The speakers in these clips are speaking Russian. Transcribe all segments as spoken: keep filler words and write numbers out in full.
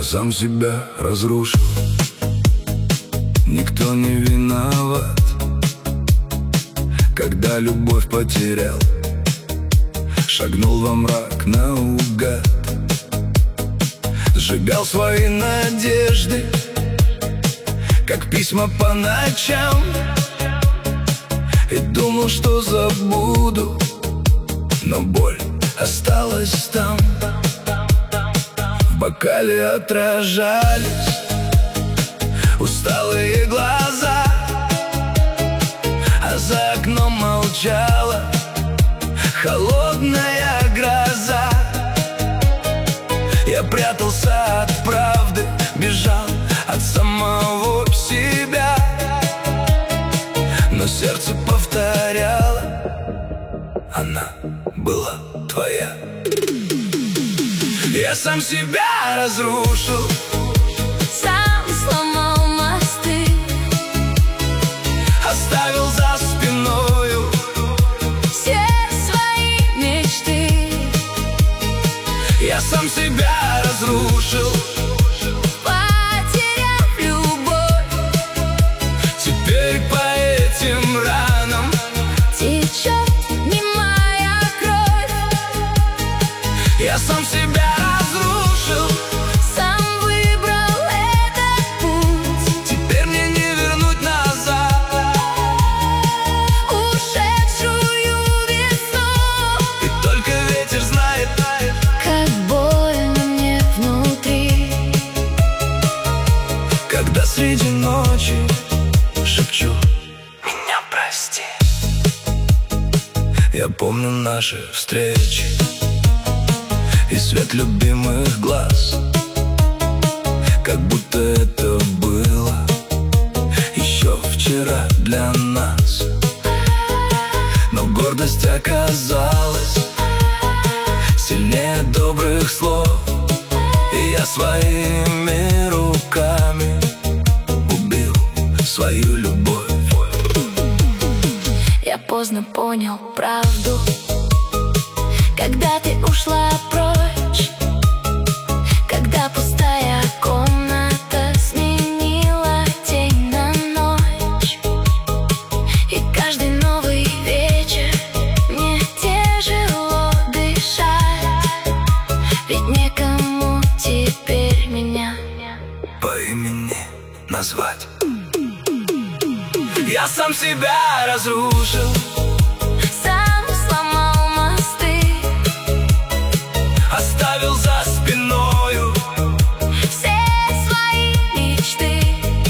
Я сам себя разрушил, никто не виноват. Когда любовь потерял, шагнул во мрак наугад. Сжигал свои надежды, как письма по ночам, и думал, что забуду, но боль осталась там. В бокале отражались усталые глаза, а за окном молчала холодная гроза. Я прятался от правды, бежал от самого себя, но сердце повторяло: она была твоя. Я сам себя разрушил, сам сломал мосты, оставил за спиною все свои мечты. Я сам себя разрушил, потеряв любовь. теперь по этим ранам течет не моя кровь. я сам себя разрушил, сам выбрал этот путь. теперь мне не вернуть назад Ушедшую весну. и только ветер знает, Как больно мне внутри, когда среди ночи шепчу: меня прости. Я помню наши встречи и свет любимых глаз, как будто это было еще вчера для нас. Но гордость оказалась сильнее добрых слов, и я своими руками убил свою любовь. я поздно понял правду, когда ты ушла прочь, когда пустая комната сменила день на ночь, и каждый новый вечер мне тяжело дышать, ведь некому теперь меня По имени назвать. Я сам себя разрушил, сам сломал мосты, оставил за спиною все свои мечты.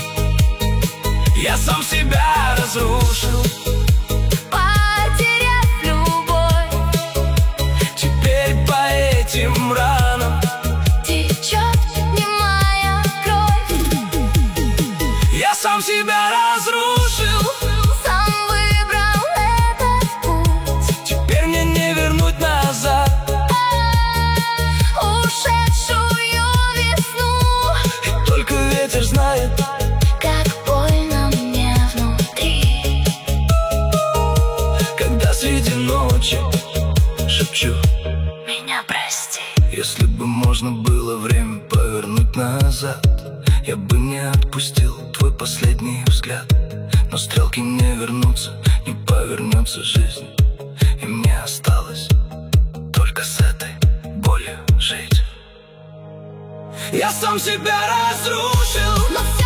я сам себя разрушил, Потеряв любовь, теперь по этим ранам течет не моя кровь. я сам себя разрушил, Сам выбрал этот путь. теперь мне не вернуть назад Ушедшую весну. и только ветер знает, Как больно мне внутри, когда среди ночи шепчу: меня прости. если бы можно было время повернуть назад, я бы не отпустил твой последний взгляд. Но стрелки не вернутся, не повернется жизнь, и мне осталось только с этой болью жить. Я сам себя разрушил, Но